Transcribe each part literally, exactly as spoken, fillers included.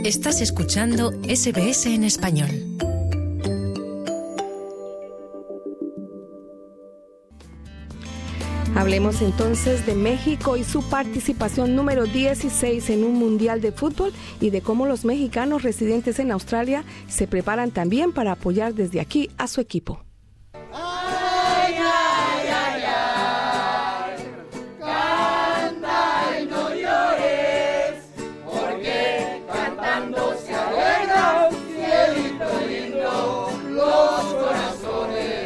Estás escuchando S B S en español. Hablemos entonces de México y su participación número dieciséis en un mundial de fútbol y de cómo los mexicanos residentes en Australia se preparan también para apoyar desde aquí a su equipo. Ay, ay, ay, ay, canta y no llores, porque cantando se alegra, cielito lindo, los corazones.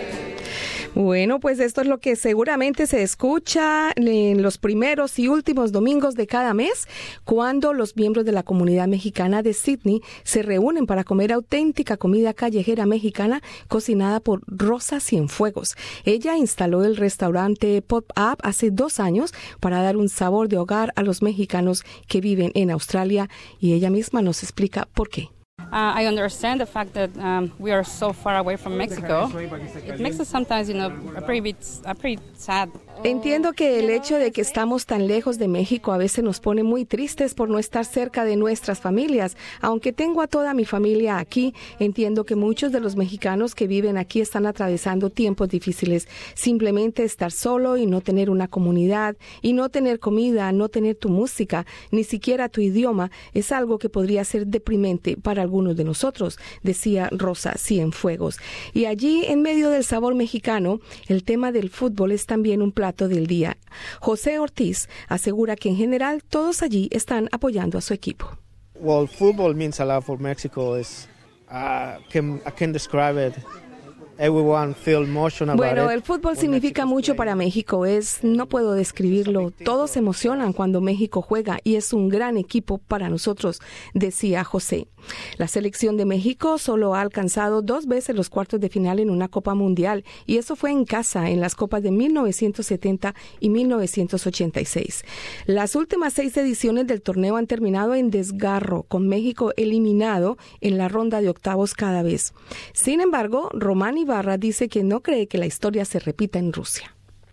Bueno, pues esto es lo que seguramente se escucha en los primeros y últimos domingos de cada mes, cuando los miembros de la comunidad mexicana de Sydney se reúnen para comer auténtica comida callejera mexicana cocinada por Rosa Cienfuegos. Ella instaló el restaurante Pop-Up hace dos años para dar un sabor de hogar a los mexicanos que viven en Australia, y ella misma nos explica por qué. Uh, I understand the fact that um, we are so far away from Mexico. It makes us sometimes, you know, a pretty bit, a pretty sad. Entiendo que el hecho de que estamos tan lejos de México a veces nos pone muy tristes por no estar cerca de nuestras familias. Aunque tengo a toda mi familia aquí, entiendo que muchos de los mexicanos que viven aquí están atravesando tiempos difíciles. Simplemente estar solo y no tener una comunidad, y no tener comida, no tener tu música, ni siquiera tu idioma, es algo que podría ser deprimente para algunos de nosotros, decía Rosa Cienfuegos. Y allí, en medio del sabor mexicano, el tema del fútbol es también un plato del día. José Ortiz asegura que en general todos allí están apoyando a su equipo. Well, football means a lot for Mexico. Is uh, can I can describe it. Everyone feel emotional about Bueno, it. el fútbol significa mucho para México. Es, no puedo describirlo. Todos se emocionan cuando México juega y es un gran equipo para nosotros, decía José. La selección de México solo ha alcanzado dos veces los cuartos de final en una Copa Mundial, y eso fue en casa, en las Copas de mil novecientos setenta y mil novecientos ochenta y seis. Las últimas seis ediciones del torneo han terminado en desgarro, con México eliminado en la ronda de octavos cada vez. Sin embargo, Román Ibarra dice que no cree que la historia se repita en Rusia.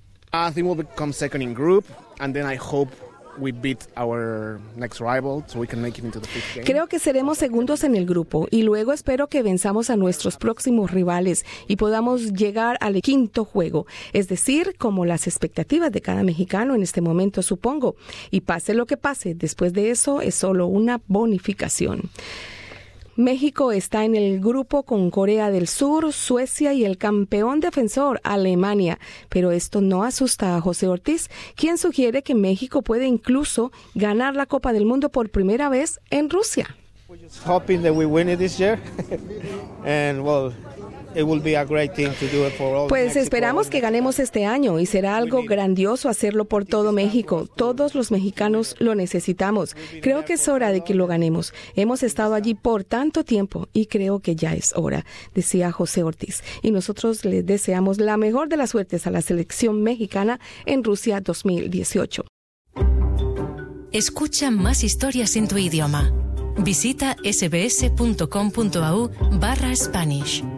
I think we'll become second in group, and then I hope we beat our next rival so we can make it into the fifth game. Creo que seremos segundos en el grupo, y luego espero que venzamos a nuestros próximos rivales y podamos llegar al quinto juego, es decir, como las expectativas de cada mexicano en este momento, supongo. Y pase lo que pase, después de eso es solo una bonificación. México está en el grupo con Corea del Sur, Suecia y el campeón defensor, Alemania. Pero esto no asusta a José Ortiz, quien sugiere que México puede incluso ganar la Copa del Mundo por primera vez en Rusia. We're just hoping that we win it this year, and well, it will be a great thing to do it for all. Pues Mexico. esperamos que ganemos este año, y será algo grandioso hacerlo por todo México. Todos los mexicanos lo necesitamos. Creo que es hora de que lo ganemos. Hemos estado allí por tanto tiempo y creo que ya es hora, decía José Ortiz. Y nosotros les deseamos la mejor de las suertes a la selección mexicana en Rusia dos mil dieciocho. Escucha más historias en tu idioma. Visita sbs.com.au barra Spanish.